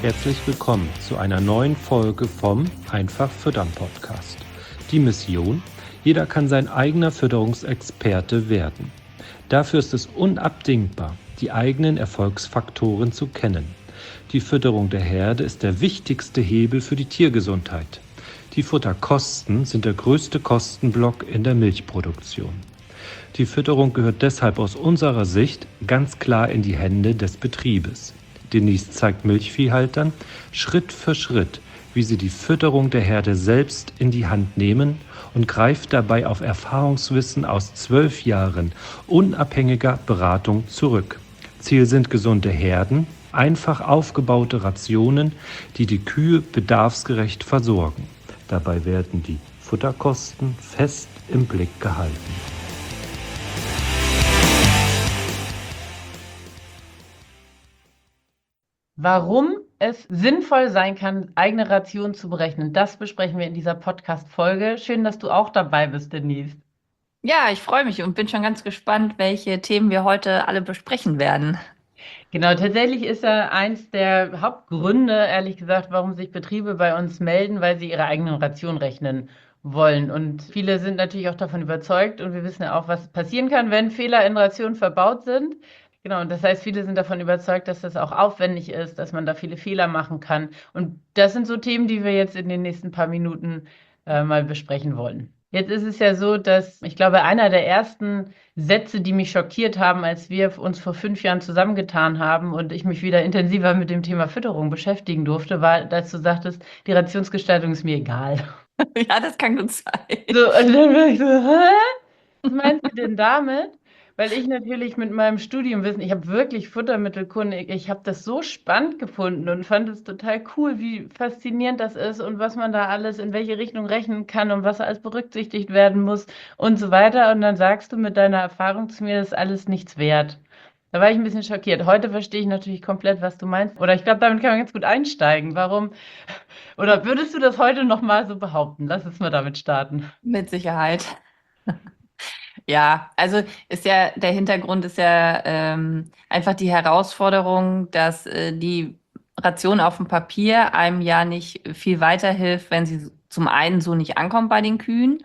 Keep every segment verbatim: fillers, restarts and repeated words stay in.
Herzlich willkommen zu einer neuen Folge vom Einfach Füttern Podcast. Die Mission: Jeder kann sein eigener Fütterungsexperte werden. Dafür ist es unabdingbar, die eigenen Erfolgsfaktoren zu kennen. Die Fütterung der Herde ist der wichtigste Hebel für die Tiergesundheit. Die Futterkosten sind der größte Kostenblock in der Milchproduktion. Die Fütterung gehört deshalb aus unserer Sicht ganz klar in die Hände des Betriebes. Denise zeigt Milchviehhaltern Schritt für Schritt, wie sie die Fütterung der Herde selbst in die Hand nehmen und greift dabei auf Erfahrungswissen aus zwölf Jahren unabhängiger Beratung zurück. Ziel sind gesunde Herden, einfach aufgebaute Rationen, die die Kühe bedarfsgerecht versorgen. Dabei werden die Futterkosten fest im Blick gehalten. Warum es sinnvoll sein kann, eigene Rationen zu berechnen, das besprechen wir in dieser Podcast-Folge. Schön, dass du auch dabei bist, Denise. Ja, ich freue mich und bin schon ganz gespannt, welche Themen wir heute alle besprechen werden. Genau, tatsächlich ist ja eins der Hauptgründe, ehrlich gesagt, warum sich Betriebe bei uns melden, weil sie ihre eigenen Rationen rechnen wollen. Und viele sind natürlich auch davon überzeugt und wir wissen ja auch, was passieren kann, wenn Fehler in Rationen verbaut sind. Genau, und das heißt, viele sind davon überzeugt, dass das auch aufwendig ist, dass man da viele Fehler machen kann. Und das sind so Themen, die wir jetzt in den nächsten paar Minuten äh, mal besprechen wollen. Jetzt ist es ja so, dass ich glaube, einer der ersten Sätze, die mich schockiert haben, als wir uns vor fünf Jahren zusammengetan haben und ich mich wieder intensiver mit dem Thema Fütterung beschäftigen durfte, war, dass du sagtest, die Rationsgestaltung ist mir egal. Ja, das kann gut sein. So, und dann war ich so, hä? Was meinst du denn damit? Weil ich natürlich mit meinem Studium wissen, ich habe wirklich Futtermittelkunde, ich habe das so spannend gefunden und fand es total cool, wie faszinierend das ist und was man da alles in welche Richtung rechnen kann und was alles berücksichtigt werden muss und so weiter. Und dann sagst du mit deiner Erfahrung zu mir, das ist alles nichts wert. Da war ich ein bisschen schockiert. Heute verstehe ich natürlich komplett, was du meinst. Oder ich glaube, damit kann man ganz gut einsteigen. Warum? Oder würdest du das heute nochmal so behaupten? Lass uns mal damit starten. Mit Sicherheit. Ja, also ist ja, der Hintergrund ist ja ähm, einfach die Herausforderung, dass äh, die Ration auf dem Papier einem ja nicht viel weiterhilft, wenn sie zum einen so nicht ankommt bei den Kühen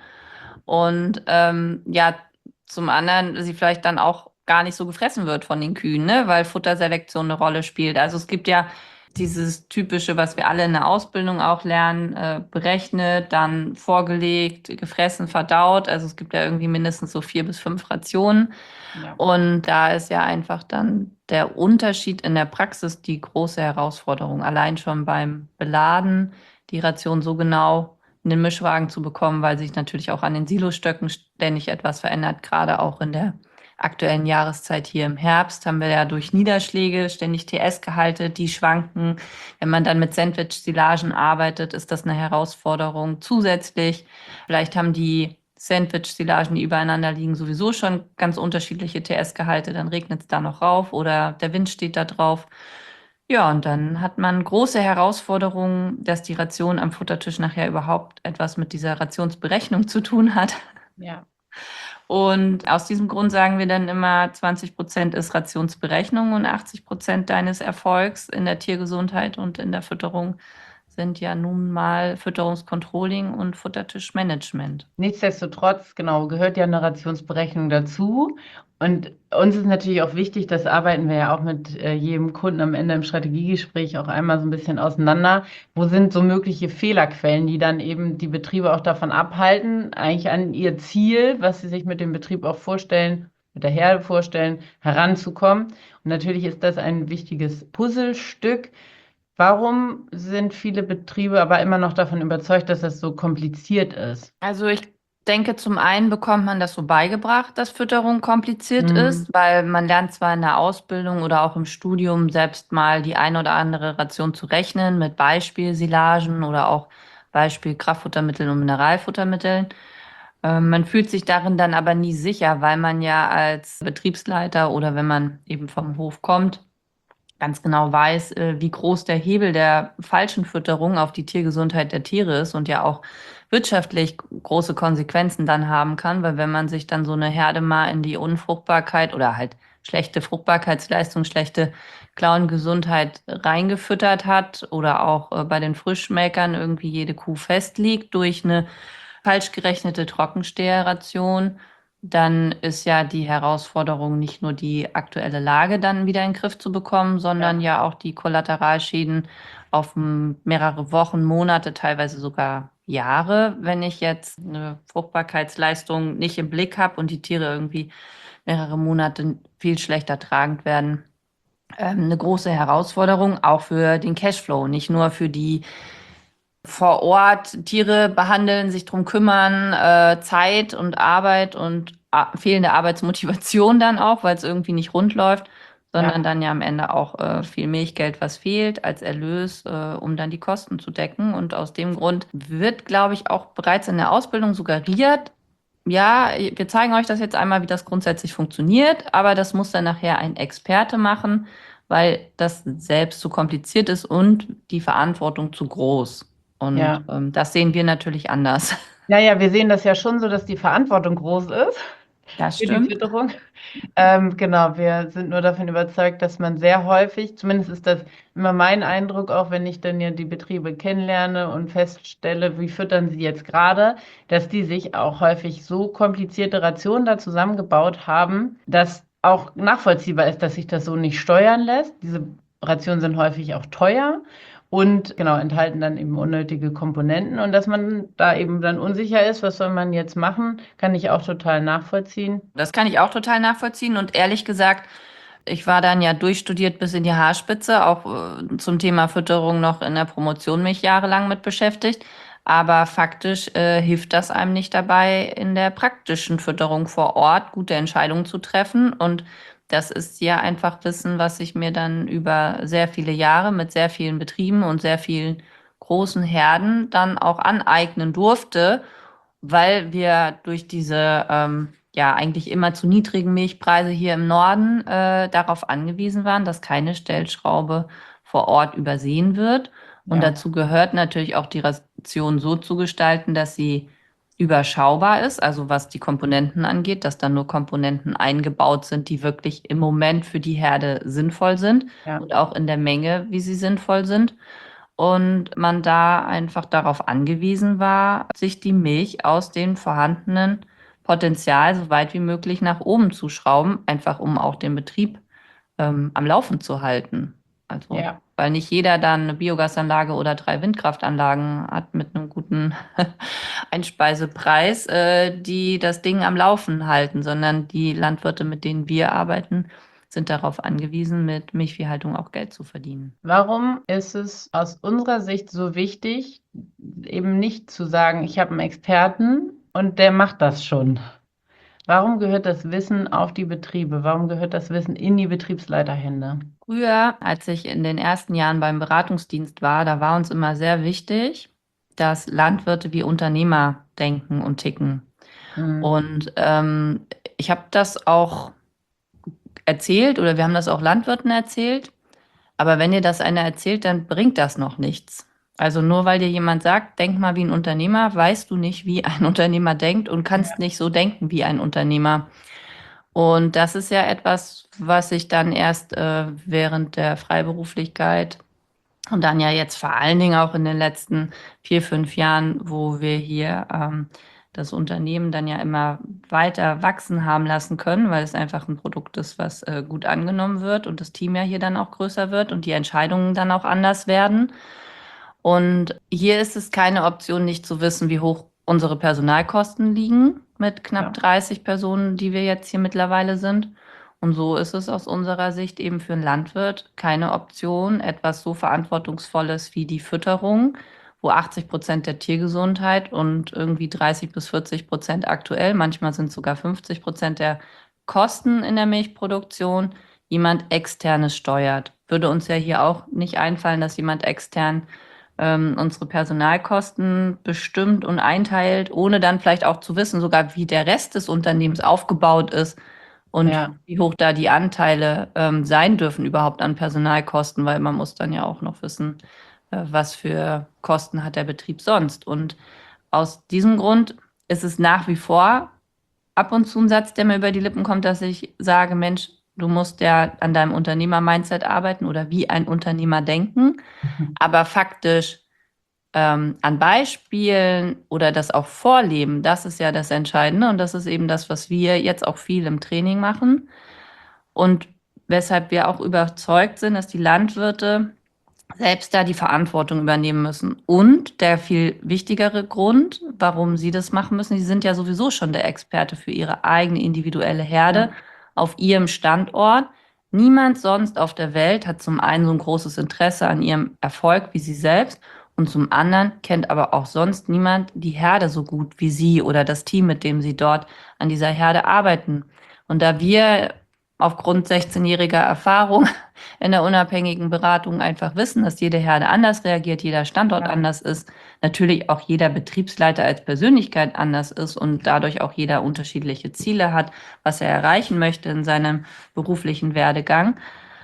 und ähm, ja, zum anderen sie vielleicht dann auch gar nicht so gefressen wird von den Kühen, ne, weil Futterselektion eine Rolle spielt. Also es gibt ja dieses typische, was wir alle in der Ausbildung auch lernen, äh, berechnet, dann vorgelegt, gefressen, verdaut. Also es gibt ja irgendwie mindestens so vier bis fünf Rationen. Ja. Und da ist ja einfach dann der Unterschied in der Praxis die große Herausforderung. Allein schon beim Beladen die Ration so genau in den Mischwagen zu bekommen, weil sich natürlich auch an den Silostöcken ständig etwas verändert, gerade auch in der aktuellen Jahreszeit hier im Herbst haben wir ja durch Niederschläge ständig T S-Gehalte, die schwanken. Wenn man dann mit Sandwich-Silagen arbeitet, ist das eine Herausforderung. Zusätzlich, vielleicht haben die Sandwich-Silagen, die übereinander liegen, sowieso schon ganz unterschiedliche T S-Gehalte, dann regnet es da noch rauf oder der Wind steht da drauf. Ja, und dann hat man große Herausforderungen, dass die Ration am Futtertisch nachher überhaupt etwas mit dieser Rationsberechnung zu tun hat. Ja. Und aus diesem Grund sagen wir dann immer, zwanzig Prozent ist Rationsberechnung und achtzig Prozent deines Erfolgs in der Tiergesundheit und in der Fütterung sind ja nun mal Fütterungscontrolling und Futtertischmanagement. Nichtsdestotrotz, genau, gehört ja eine Rationsberechnung dazu. Und uns ist natürlich auch wichtig, das arbeiten wir ja auch mit äh, jedem Kunden am Ende im Strategiegespräch auch einmal so ein bisschen auseinander. Wo sind so mögliche Fehlerquellen, die dann eben die Betriebe auch davon abhalten, eigentlich an ihr Ziel, was sie sich mit dem Betrieb auch vorstellen, mit der Herde vorstellen, heranzukommen. Und natürlich ist das ein wichtiges Puzzlestück. Warum sind viele Betriebe aber immer noch davon überzeugt, dass das so kompliziert ist? Also ich denke, zum einen bekommt man das so beigebracht, dass Fütterung kompliziert Mhm. ist, weil man lernt zwar in der Ausbildung oder auch im Studium selbst mal die ein oder andere Ration zu rechnen mit Beispielsilagen oder auch Beispiel Kraftfuttermitteln und Mineralfuttermitteln. Ähm, man fühlt sich darin dann aber nie sicher, weil man ja als Betriebsleiter oder wenn man eben vom Hof kommt, ganz genau weiß, äh, wie groß der Hebel der falschen Fütterung auf die Tiergesundheit der Tiere ist und ja auch wirtschaftlich große Konsequenzen dann haben kann, weil wenn man sich dann so eine Herde mal in die Unfruchtbarkeit oder halt schlechte Fruchtbarkeitsleistung, schlechte Klauengesundheit reingefüttert hat oder auch äh, bei den Frischmelkern irgendwie jede Kuh festliegt durch eine falsch gerechnete Trockensteherration, dann ist ja die Herausforderung nicht nur die aktuelle Lage dann wieder in den Griff zu bekommen, sondern ja, ja auch die Kollateralschäden auf mehrere Wochen, Monate, teilweise sogar Jahre, wenn ich jetzt eine Fruchtbarkeitsleistung nicht im Blick habe und die Tiere irgendwie mehrere Monate viel schlechter tragend werden. Ähm, eine große Herausforderung auch für den Cashflow, nicht nur für die vor Ort Tiere behandeln, sich drum kümmern, äh, Zeit und Arbeit und a- fehlende Arbeitsmotivation dann auch, weil es irgendwie nicht rund läuft, sondern Ja. dann ja am Ende auch äh, viel Milchgeld, was fehlt als Erlös, äh, um dann die Kosten zu decken. Und aus dem Grund wird, glaube ich, auch bereits in der Ausbildung suggeriert, ja, wir zeigen euch das jetzt einmal, wie das grundsätzlich funktioniert, aber das muss dann nachher ein Experte machen, weil das selbst zu kompliziert ist und die Verantwortung zu groß. Und Ja. ähm, das sehen wir natürlich anders. Ja, ja, wir sehen das ja schon so, dass die Verantwortung groß ist Das für die stimmt. Fütterung. Ähm, genau, wir sind nur davon überzeugt, dass man sehr häufig, zumindest ist das immer mein Eindruck, auch wenn ich dann ja die Betriebe kennenlerne und feststelle, wie füttern sie jetzt gerade, dass die sich auch häufig so komplizierte Rationen da zusammengebaut haben, dass auch nachvollziehbar ist, dass sich das so nicht steuern lässt. Diese Rationen sind häufig auch teuer und genau enthalten dann eben unnötige Komponenten und dass man da eben dann unsicher ist, was soll man jetzt machen, kann ich auch total nachvollziehen. Das kann ich auch total nachvollziehen und ehrlich gesagt, ich war dann ja durchstudiert bis in die Haarspitze, auch äh, zum Thema Fütterung noch in der Promotion mich jahrelang mit beschäftigt. Aber faktisch äh, hilft das einem nicht dabei, in der praktischen Fütterung vor Ort gute Entscheidungen zu treffen. Und das ist ja einfach Wissen, was ich mir dann über sehr viele Jahre mit sehr vielen Betrieben und sehr vielen großen Herden dann auch aneignen durfte, weil wir durch diese ähm, ja eigentlich immer zu niedrigen Milchpreise hier im Norden äh, darauf angewiesen waren, dass keine Stellschraube vor Ort übersehen wird. Und Ja. dazu gehört natürlich auch die Ration so zu gestalten, dass sie überschaubar ist, also was die Komponenten angeht, dass dann nur Komponenten eingebaut sind, die wirklich im Moment für die Herde sinnvoll sind Ja. und auch in der Menge, wie sie sinnvoll sind. Und man da einfach darauf angewiesen war, sich die Milch aus dem vorhandenen Potenzial so weit wie möglich nach oben zu schrauben, einfach um auch den Betrieb ähm, am Laufen zu halten. Also, Ja. weil nicht jeder dann eine Biogasanlage oder drei Windkraftanlagen hat mit einem guten Einspeisepreis, äh, die das Ding am Laufen halten, sondern die Landwirte, mit denen wir arbeiten, sind darauf angewiesen, mit Milchviehhaltung auch Geld zu verdienen. Warum ist es aus unserer Sicht so wichtig, eben nicht zu sagen, ich habe einen Experten und der macht das schon? Warum gehört das Wissen auf die Betriebe? Warum gehört das Wissen in die Betriebsleiterhände? Früher, als ich in den ersten Jahren beim Beratungsdienst war, da war uns immer sehr wichtig, dass Landwirte wie Unternehmer denken und ticken. Mhm. Und ähm, ich habe das auch erzählt oder wir haben das auch Landwirten erzählt. Aber wenn dir das einer erzählt, dann bringt das noch nichts. Also nur weil dir jemand sagt, denk mal wie ein Unternehmer, weißt du nicht, wie ein Unternehmer denkt und kannst nicht so denken wie ein Unternehmer. Und das ist ja etwas, was ich dann erst äh, während der Freiberuflichkeit und dann ja jetzt vor allen Dingen auch in den letzten vier, fünf Jahren, wo wir hier ähm, das Unternehmen dann ja immer weiter wachsen haben lassen können, weil es einfach ein Produkt ist, was äh, gut angenommen wird und das Team ja hier dann auch größer wird und die Entscheidungen dann auch anders werden. Und hier ist es keine Option, nicht zu wissen, wie hoch unsere Personalkosten liegen mit knapp Ja. dreißig Personen, die wir jetzt hier mittlerweile sind. Und so ist es aus unserer Sicht eben für einen Landwirt keine Option, etwas so Verantwortungsvolles wie die Fütterung, wo achtzig Prozent der Tiergesundheit und irgendwie dreißig bis vierzig Prozent aktuell, manchmal sind es sogar fünfzig Prozent der Kosten in der Milchproduktion, jemand Externes steuert. Würde uns ja hier auch nicht einfallen, dass jemand extern ähm, unsere Personalkosten bestimmt und einteilt, ohne dann vielleicht auch zu wissen, sogar wie der Rest des Unternehmens aufgebaut ist und Ja. wie hoch da die Anteile ähm, sein dürfen überhaupt an Personalkosten, weil man muss dann ja auch noch wissen, äh, was für Kosten hat der Betrieb sonst. Und aus diesem Grund ist es nach wie vor ab und zu ein Satz, der mir über die Lippen kommt, dass ich sage, Mensch, Du musst ja an deinem Unternehmer-Mindset arbeiten oder wie ein Unternehmer denken. Aber faktisch ähm, an Beispielen oder das auch vorleben, das ist ja das Entscheidende. Und das ist eben das, was wir jetzt auch viel im Training machen. Und weshalb wir auch überzeugt sind, dass die Landwirte selbst da die Verantwortung übernehmen müssen. Und der viel wichtigere Grund, warum sie das machen müssen, die sind ja sowieso schon der Experte für ihre eigene individuelle Herde ja. auf ihrem Standort. Niemand sonst auf der Welt hat zum einen so ein großes Interesse an ihrem Erfolg wie sie selbst und zum anderen kennt aber auch sonst niemand die Herde so gut wie sie oder das Team, mit dem sie dort an dieser Herde arbeiten. Und da wir aufgrund sechzehnjähriger Erfahrung in der unabhängigen Beratung einfach wissen, dass jede Herde anders reagiert, jeder Standort ja. anders ist, natürlich auch jeder Betriebsleiter als Persönlichkeit anders ist und dadurch auch jeder unterschiedliche Ziele hat, was er erreichen möchte in seinem beruflichen Werdegang.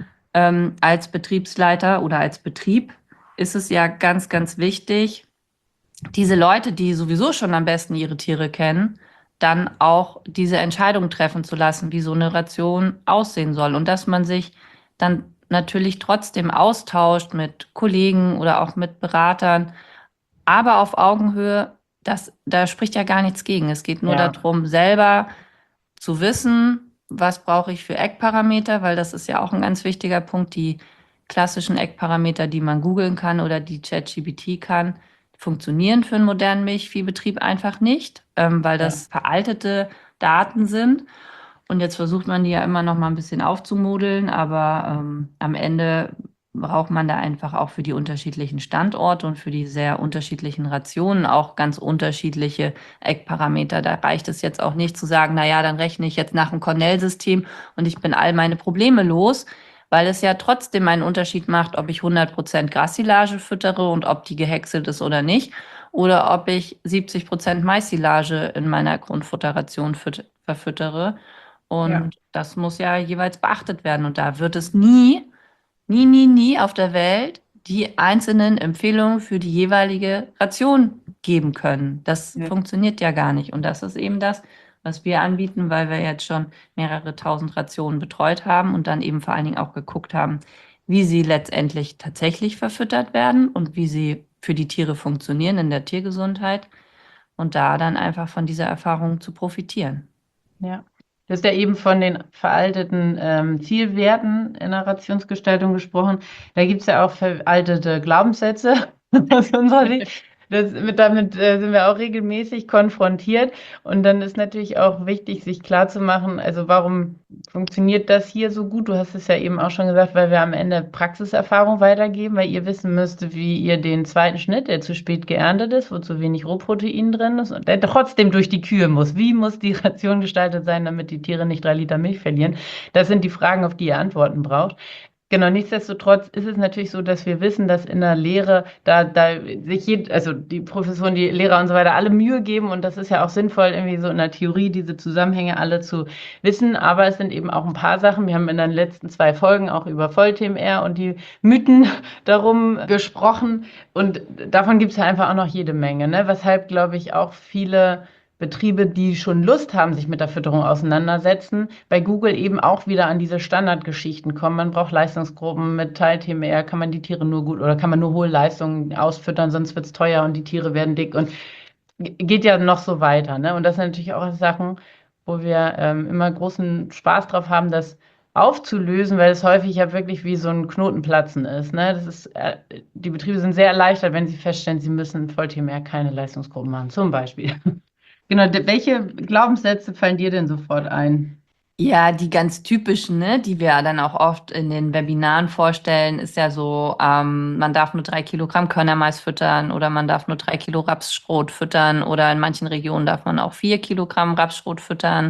Ähm, als Betriebsleiter oder als Betrieb ist es ja ganz, ganz wichtig, diese Leute, die sowieso schon am besten ihre Tiere kennen, dann auch diese Entscheidung treffen zu lassen, wie so eine Ration aussehen soll. Und dass man sich dann natürlich trotzdem austauscht mit Kollegen oder auch mit Beratern, aber auf Augenhöhe, das, da spricht ja gar nichts gegen. Es geht nur ja. darum, selber zu wissen, was brauche ich für Eckparameter, weil das ist ja auch ein ganz wichtiger Punkt, die klassischen Eckparameter, die man googeln kann oder die ChatGPT kann, funktionieren für einen modernen Milchviehbetrieb einfach nicht, ähm, weil das ja. veraltete Daten sind. Und jetzt versucht man die ja immer noch mal ein bisschen aufzumodeln, aber ähm, am Ende braucht man da einfach auch für die unterschiedlichen Standorte und für die sehr unterschiedlichen Rationen auch ganz unterschiedliche Eckparameter. Da reicht es jetzt auch nicht zu sagen, na ja, dann rechne ich jetzt nach dem Cornell-System und ich bin all meine Probleme los, weil es ja trotzdem einen Unterschied macht, ob ich hundert Prozent Grassilage füttere und ob die gehäckselt ist oder nicht, oder ob ich siebzig Prozent Maissilage in meiner Grundfutterration verfüttere. Und ja. das muss ja jeweils beachtet werden. Und da wird es nie, nie, nie, nie auf der Welt die einzelnen Empfehlungen für die jeweilige Ration geben können. Das ja. funktioniert ja gar nicht. Und das ist eben das, was wir anbieten, weil wir jetzt schon mehrere tausend Rationen betreut haben und dann eben vor allen Dingen auch geguckt haben, wie sie letztendlich tatsächlich verfüttert werden und wie sie für die Tiere funktionieren in der Tiergesundheit und da dann einfach von dieser Erfahrung zu profitieren. Ja. Du hast ja eben von den veralteten ähm, Zielwerten in der Rationsgestaltung gesprochen. Da gibt es ja auch veraltete Glaubenssätze aus unserer Sicht. Das, mit, damit äh, sind wir auch regelmäßig konfrontiert. Und dann ist natürlich auch wichtig, sich klarzumachen, also warum funktioniert das hier so gut? Du hast es ja eben auch schon gesagt, weil wir am Ende Praxiserfahrung weitergeben, weil ihr wissen müsst, wie ihr den zweiten Schnitt, der zu spät geerntet ist, wo zu wenig Rohprotein drin ist und der trotzdem durch die Kühe muss. Wie muss die Ration gestaltet sein, damit die Tiere nicht drei Liter Milch verlieren? Das sind die Fragen, auf die ihr Antworten braucht. Genau, nichtsdestotrotz ist es natürlich so, dass wir wissen, dass in der Lehre da, da sich jed, also die Professoren, die Lehrer und so weiter alle Mühe geben und das ist ja auch sinnvoll, irgendwie so in der Theorie diese Zusammenhänge alle zu wissen, aber es sind eben auch ein paar Sachen. Wir haben in den letzten zwei Folgen auch über Voll-T M R und die Mythen darum gesprochen und davon gibt es ja einfach auch noch jede Menge, ne? Weshalb, glaube ich, auch viele Betriebe, die schon Lust haben, sich mit der Fütterung auseinandersetzen, bei Google eben auch wieder an diese Standardgeschichten kommen. Man braucht Leistungsgruppen mit Teil-T M R, kann man die Tiere nur gut oder kann man nur hohe Leistungen ausfüttern, sonst wird es teuer und die Tiere werden dick und geht ja noch so weiter. Ne? Und das sind natürlich auch Sachen, wo wir ähm, immer großen Spaß drauf haben, das aufzulösen, weil es häufig ja wirklich wie so ein Knotenplatzen ist. Ne? Das ist äh, die Betriebe sind sehr erleichtert, wenn sie feststellen, sie müssen Voll-T M R keine Leistungsgruppen machen, zum Beispiel. Genau, welche Glaubenssätze fallen dir denn sofort ein? Ja, die ganz typischen, ne, die wir dann auch oft in den Webinaren vorstellen, ist ja so, ähm, man darf nur drei Kilogramm Körnermais füttern oder man darf nur drei Kilo Rapsschrot füttern oder in manchen Regionen darf man auch vier Kilogramm Rapsschrot füttern.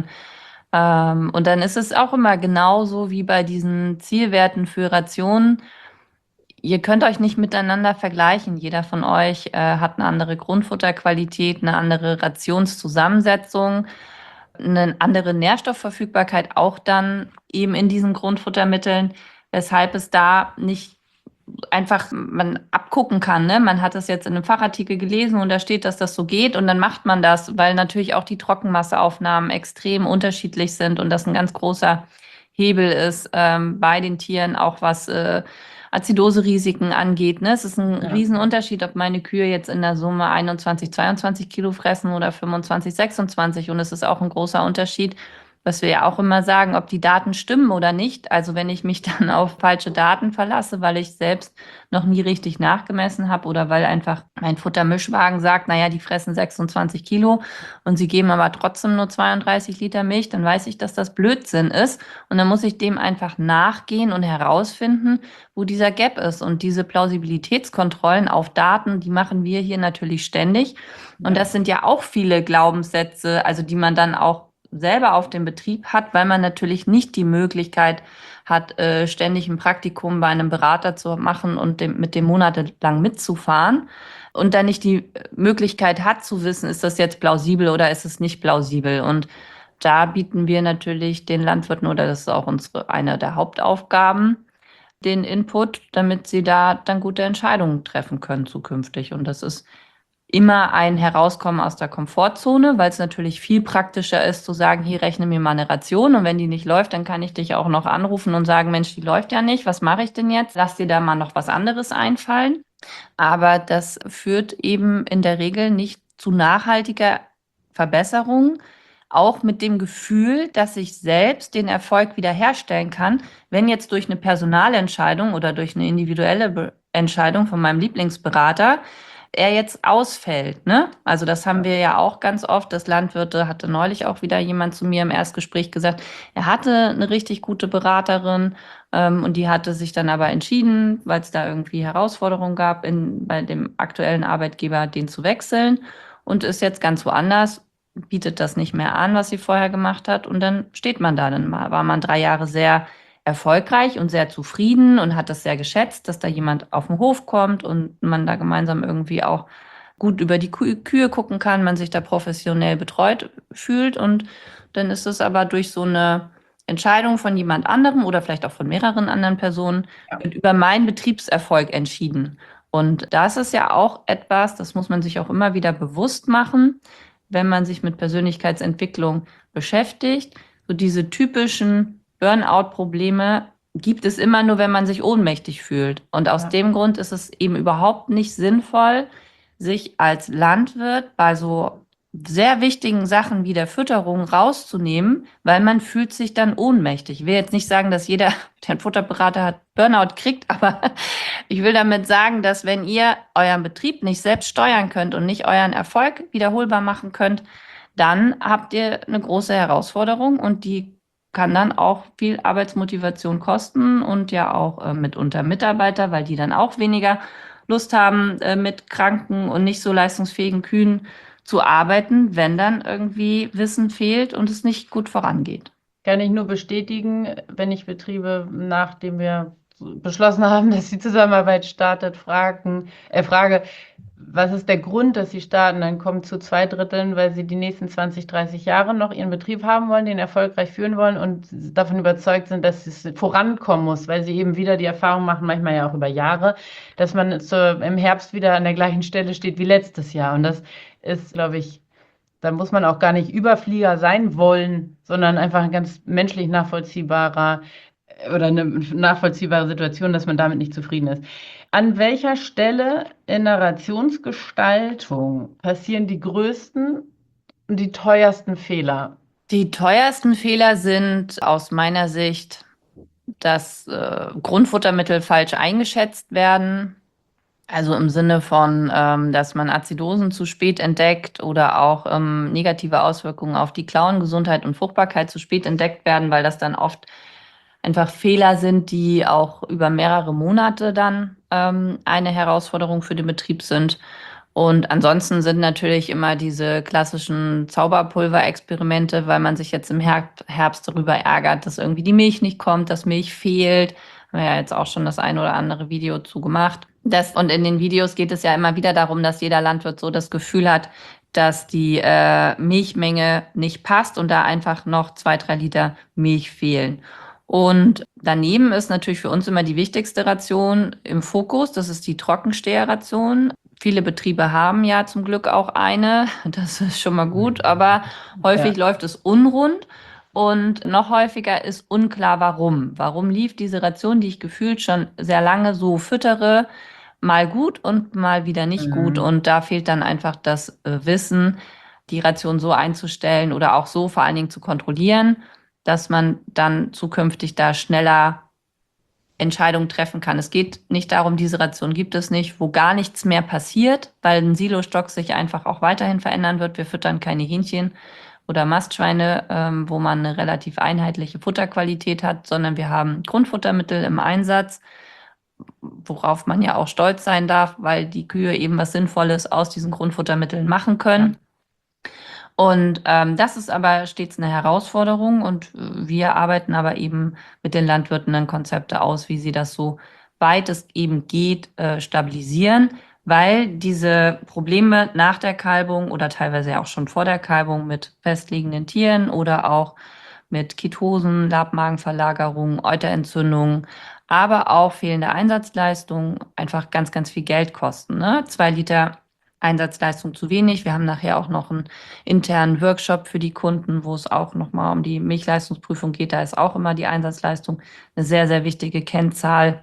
Ähm, und dann ist es auch immer genauso wie bei diesen Zielwerten für Rationen. Ihr könnt euch nicht miteinander vergleichen. Jeder von euch äh, hat eine andere Grundfutterqualität, eine andere Rationszusammensetzung, eine andere Nährstoffverfügbarkeit auch dann eben in diesen Grundfuttermitteln, weshalb es da nicht einfach man abgucken kann. Ne? Man hat es jetzt in einem Fachartikel gelesen und da steht, dass das so geht und dann macht man das, weil natürlich auch die Trockenmasseaufnahmen extrem unterschiedlich sind und das ein ganz großer Hebel ist ähm, bei den Tieren, auch was äh, Azidose-Risiken angeht. Ne? Es ist ein Ja. Riesenunterschied, ob meine Kühe jetzt in der Summe einundzwanzig, zweiundzwanzig Kilo fressen oder fünfundzwanzig, sechsundzwanzig. Und es ist auch ein großer Unterschied, was wir ja auch immer sagen, ob die Daten stimmen oder nicht. Also wenn ich mich dann auf falsche Daten verlasse, weil ich selbst noch nie richtig nachgemessen habe oder weil einfach mein Futtermischwagen sagt, naja, die fressen sechsundzwanzig Kilo und sie geben aber trotzdem nur zweiunddreißig Liter Milch, dann weiß ich, dass das Blödsinn ist. Und dann muss ich dem einfach nachgehen und herausfinden, wo dieser Gap ist. Und diese Plausibilitätskontrollen auf Daten, die machen wir hier natürlich ständig. Und das sind ja auch viele Glaubenssätze, also die man dann auch selber auf dem Betrieb hat, weil man natürlich nicht die Möglichkeit hat, äh, ständig ein Praktikum bei einem Berater zu machen und dem, mit dem monatelang mitzufahren und dann nicht die Möglichkeit hat zu wissen, ist das jetzt plausibel oder ist es nicht plausibel. Und da bieten wir natürlich den Landwirten, oder das ist auch unsere, eine der Hauptaufgaben, den Input, damit sie da dann gute Entscheidungen treffen können zukünftig. Und das ist immer ein Herauskommen aus der Komfortzone, weil es natürlich viel praktischer ist, zu sagen, hier rechne mir mal eine Ration und wenn die nicht läuft, dann kann ich dich auch noch anrufen und sagen, Mensch, die läuft ja nicht, was mache ich denn jetzt? Lass dir da mal noch was anderes einfallen. Aber das führt eben in der Regel nicht zu nachhaltiger Verbesserung, auch mit dem Gefühl, dass ich selbst den Erfolg wiederherstellen kann, wenn jetzt durch eine Personalentscheidung oder durch eine individuelle Be- Entscheidung von meinem Lieblingsberater er jetzt ausfällt, ne? Also das haben wir ja auch ganz oft, dass Landwirte, hatte neulich auch wieder jemand zu mir im Erstgespräch gesagt, er hatte eine richtig gute Beraterin ähm, und die hatte sich dann aber entschieden, weil es da irgendwie Herausforderungen gab, in, bei dem aktuellen Arbeitgeber den zu wechseln und ist jetzt ganz woanders, bietet das nicht mehr an, was sie vorher gemacht hat und dann steht man da, dann war man drei Jahre sehr erfolgreich und sehr zufrieden und hat das sehr geschätzt, dass da jemand auf den Hof kommt und man da gemeinsam irgendwie auch gut über die Kü- Kühe gucken kann, man sich da professionell betreut fühlt und dann ist es aber durch so eine Entscheidung von jemand anderem oder vielleicht auch von mehreren anderen Personen Ja. wird über meinen Betriebserfolg entschieden. Und das ist ja auch etwas, das muss man sich auch immer wieder bewusst machen, wenn man sich mit Persönlichkeitsentwicklung beschäftigt, so diese typischen Burnout-Probleme gibt es immer nur, wenn man sich ohnmächtig fühlt. Und aus Ja. dem Grund ist es eben überhaupt nicht sinnvoll, sich als Landwirt bei so sehr wichtigen Sachen wie der Fütterung rauszunehmen, weil man fühlt sich dann ohnmächtig. Ich will jetzt nicht sagen, dass jeder, der einen Futterberater hat, Burnout kriegt, aber ich will damit sagen, dass wenn ihr euren Betrieb nicht selbst steuern könnt und nicht euren Erfolg wiederholbar machen könnt, dann habt ihr eine große Herausforderung und die kann dann auch viel Arbeitsmotivation kosten und ja auch äh, mitunter Mitarbeiter, weil die dann auch weniger Lust haben, äh, mit kranken und nicht so leistungsfähigen Kühen zu arbeiten, wenn dann irgendwie Wissen fehlt und es nicht gut vorangeht. Kann ich nur bestätigen, wenn ich Betriebe, nachdem wir beschlossen haben, dass die Zusammenarbeit startet, fragen, äh, frage, was ist der Grund, dass sie starten? Dann kommt zu zwei Dritteln, weil sie die nächsten zwanzig, dreißig Jahre noch ihren Betrieb haben wollen, den erfolgreich führen wollen und davon überzeugt sind, dass es vorankommen muss, weil sie eben wieder die Erfahrung machen, manchmal ja auch über Jahre, dass man zu, im Herbst wieder an der gleichen Stelle steht wie letztes Jahr. Und das ist, glaube ich, da muss man auch gar nicht Überflieger sein wollen, sondern einfach ein ganz menschlich nachvollziehbarer oder eine nachvollziehbare Situation, dass man damit nicht zufrieden ist. An welcher Stelle in der Rationsgestaltung passieren die größten und die teuersten Fehler? Die teuersten Fehler sind aus meiner Sicht, dass äh, Grundfuttermittel falsch eingeschätzt werden. Also im Sinne von, ähm, dass man Azidosen zu spät entdeckt oder auch ähm, negative Auswirkungen auf die Klauengesundheit und Fruchtbarkeit zu spät entdeckt werden, weil das dann oft einfach Fehler sind, die auch über mehrere Monate dann ähm, eine Herausforderung für den Betrieb sind. Und ansonsten sind natürlich immer diese klassischen Zauberpulverexperimente, weil man sich jetzt im Her- Herbst darüber ärgert, dass irgendwie die Milch nicht kommt, dass Milch fehlt. Haben wir ja jetzt auch schon das ein oder andere Video zu gemacht. Das, und in den Videos geht es ja immer wieder darum, dass jeder Landwirt so das Gefühl hat, dass die äh, Milchmenge nicht passt und da einfach noch zwei, drei Liter Milch fehlen. Und daneben ist natürlich für uns immer die wichtigste Ration im Fokus, das ist die Trockensteherration. Viele Betriebe haben ja zum Glück auch eine, das ist schon mal gut, aber häufig Ja. läuft es unrund. Und noch häufiger ist unklar, warum. Warum lief diese Ration, die ich gefühlt schon sehr lange so füttere, mal gut und mal wieder nicht mhm. gut. Und da fehlt dann einfach das äh, Wissen, die Ration so einzustellen oder auch so vor allen Dingen zu kontrollieren, dass man dann zukünftig da schneller Entscheidungen treffen kann. Es geht nicht darum, diese Ration gibt es nicht, wo gar nichts mehr passiert, weil ein Silostock sich einfach auch weiterhin verändern wird. Wir füttern keine Hähnchen oder Mastschweine, ähm, wo man eine relativ einheitliche Futterqualität hat, sondern wir haben Grundfuttermittel im Einsatz, worauf man ja auch stolz sein darf, weil die Kühe eben was Sinnvolles aus diesen Grundfuttermitteln machen können. Ja. Und ähm, das ist aber stets eine Herausforderung und äh, wir arbeiten aber eben mit den Landwirten dann Konzepte aus, wie sie das so weit es eben geht, äh, stabilisieren, weil diese Probleme nach der Kalbung oder teilweise auch schon vor der Kalbung mit festliegenden Tieren oder auch mit Ketosen, Labmagenverlagerungen, Euterentzündungen, aber auch fehlende Einsatzleistung einfach ganz, ganz viel Geld kosten. Ne? Zwei Liter Einsatzleistung zu wenig. Wir haben nachher auch noch einen internen Workshop für die Kunden, wo es auch nochmal um die Milchleistungsprüfung geht. Da ist auch immer die Einsatzleistung eine sehr, sehr wichtige Kennzahl.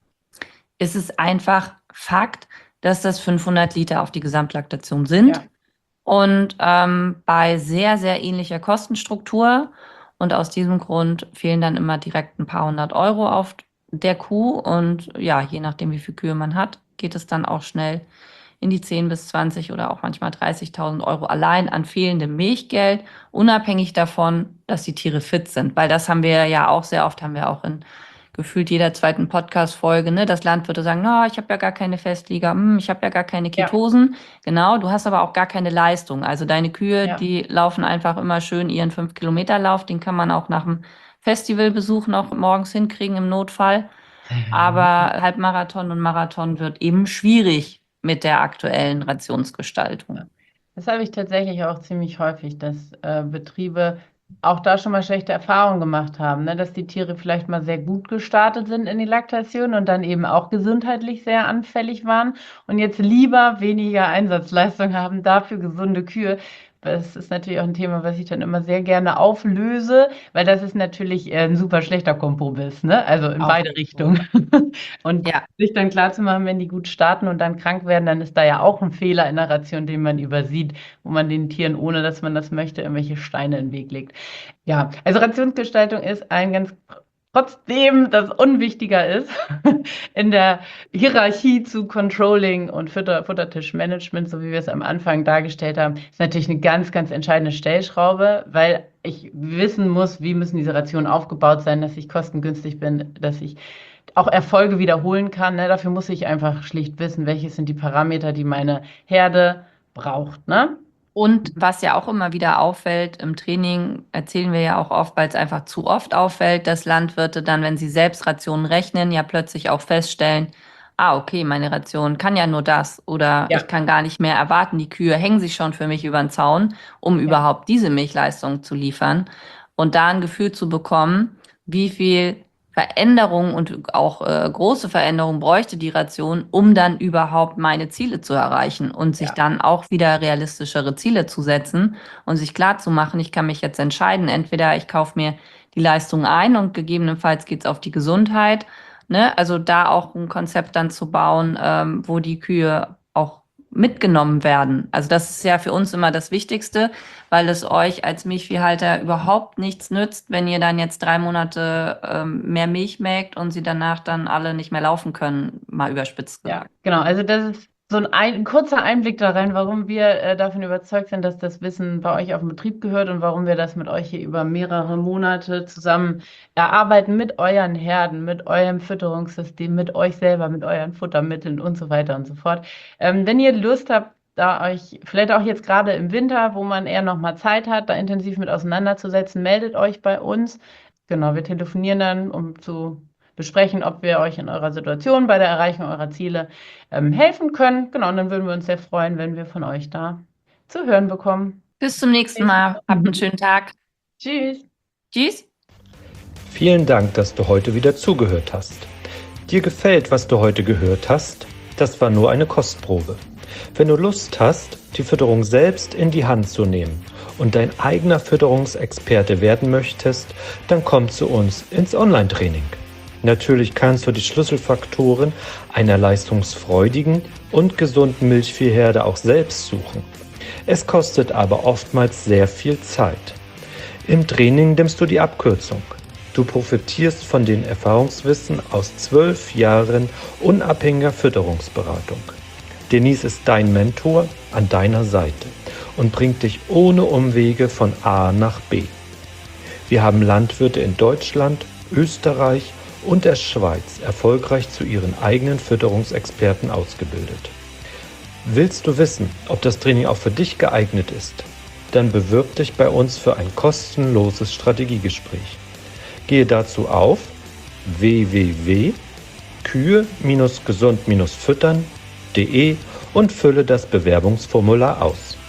Es ist einfach Fakt, dass das fünfhundert Liter auf die Gesamtlaktation sind. Ja. Und ähm, bei sehr, sehr ähnlicher Kostenstruktur. Und aus diesem Grund fehlen dann immer direkt ein paar hundert Euro auf der Kuh. Und ja, je nachdem, wie viele Kühe man hat, geht es dann auch schnell in die zehn bis zwanzig oder auch manchmal dreißigtausend Euro allein an fehlendem Milchgeld, unabhängig davon, dass die Tiere fit sind. Weil das haben wir ja auch sehr oft, haben wir auch in gefühlt jeder zweiten Podcast-Folge, ne, dass Landwirte sagen, no, ich habe ja gar keine Festlieger, hm, ich habe ja gar keine Ketosen. Ja. Genau, du hast aber auch gar keine Leistung. Also deine Kühe, ja. die laufen einfach immer schön ihren fünf Kilometer Lauf, den kann man auch nach dem Festivalbesuch noch morgens hinkriegen im Notfall. Aber Halbmarathon und Marathon wird eben schwierig mit der aktuellen Rationsgestaltung. Das habe ich tatsächlich auch ziemlich häufig, dass äh, Betriebe auch da schon mal schlechte Erfahrungen gemacht haben, ne? Dass die Tiere vielleicht mal sehr gut gestartet sind in die Laktation und dann eben auch gesundheitlich sehr anfällig waren und jetzt lieber weniger Einsatzleistung haben, dafür gesunde Kühe. Das ist natürlich auch ein Thema, was ich dann immer sehr gerne auflöse, weil das ist natürlich ein super schlechter Kompromiss, ne? Also in auch beide Richtungen. Und ja. sich dann klar zu machen, wenn die gut starten und dann krank werden, dann ist da ja auch ein Fehler in der Ration, den man übersieht, wo man den Tieren, ohne dass man das möchte, irgendwelche Steine in den Weg legt. Ja, also Rationsgestaltung ist ein ganz trotzdem das unwichtiger ist in der Hierarchie zu Controlling und Futter, Futtertischmanagement, so wie wir es am Anfang dargestellt haben, ist natürlich eine ganz, ganz entscheidende Stellschraube, weil ich wissen muss, wie müssen diese Rationen aufgebaut sein, dass ich kostengünstig bin, dass ich auch Erfolge wiederholen kann. Ne? Dafür muss ich einfach schlicht wissen, welche sind die Parameter, die meine Herde braucht. Ne? Und was ja auch immer wieder auffällt, im Training erzählen wir ja auch oft, weil es einfach zu oft auffällt, dass Landwirte dann, wenn sie selbst Rationen rechnen, ja plötzlich auch feststellen, ah, okay, meine Ration kann ja nur das oder ja. ich kann gar nicht mehr erwarten, die Kühe hängen sich schon für mich über den Zaun, um ja. überhaupt diese Milchleistung zu liefern. Und da ein Gefühl zu bekommen, wie viel Veränderungen und auch äh, große Veränderungen bräuchte die Ration, um dann überhaupt meine Ziele zu erreichen und sich ja. dann auch wieder realistischere Ziele zu setzen und sich klar zu machen, ich kann mich jetzt entscheiden, entweder ich kaufe mir die Leistung ein und gegebenenfalls geht's auf die Gesundheit, ne? Also da auch ein Konzept dann zu bauen, ähm, wo die Kühe auch mitgenommen werden. Also das ist ja für uns immer das Wichtigste, weil es euch als Milchviehhalter überhaupt nichts nützt, wenn ihr dann jetzt drei Monate ähm, mehr Milch melkt und sie danach dann alle nicht mehr laufen können, mal überspitzt gesagt. Ja, genau. Also das ist so ein, ein, ein kurzer Einblick da rein, warum wir äh, davon überzeugt sind, dass das Wissen bei euch auf dem Betrieb gehört und warum wir das mit euch hier über mehrere Monate zusammen erarbeiten, mit euren Herden, mit eurem Fütterungssystem, mit euch selber, mit euren Futtermitteln und so weiter und so fort. Ähm, wenn ihr Lust habt, da euch vielleicht auch jetzt gerade im Winter, wo man eher noch mal Zeit hat, da intensiv mit auseinanderzusetzen, meldet euch bei uns. Genau, wir telefonieren dann, um zu besprechen, ob wir euch in eurer Situation bei der Erreichung eurer Ziele ähm, helfen können. Genau, und dann würden wir uns sehr freuen, wenn wir von euch da zu hören bekommen. Bis zum nächsten Mal. Habt einen schönen Tag. Tschüss. Tschüss. Vielen Dank, dass du heute wieder zugehört hast. Dir gefällt, was du heute gehört hast? Das war nur eine Kostprobe. Wenn du Lust hast, die Fütterung selbst in die Hand zu nehmen und dein eigener Fütterungsexperte werden möchtest, dann komm zu uns ins Online-Training. Natürlich kannst du die Schlüsselfaktoren einer leistungsfreudigen und gesunden Milchviehherde auch selbst suchen. Es kostet aber oftmals sehr viel Zeit. Im Training nimmst du die Abkürzung. Du profitierst von den Erfahrungswissen aus zwölf Jahren unabhängiger Fütterungsberatung. Denise ist dein Mentor an deiner Seite und bringt dich ohne Umwege von A nach B. Wir haben Landwirte in Deutschland, Österreich und der Schweiz erfolgreich zu ihren eigenen Fütterungsexperten ausgebildet. Willst du wissen, ob das Training auch für dich geeignet ist? Dann bewirb dich bei uns für ein kostenloses Strategiegespräch. Gehe dazu auf w w w punkt kühe gesund füttern punkt de und fülle das Bewerbungsformular aus.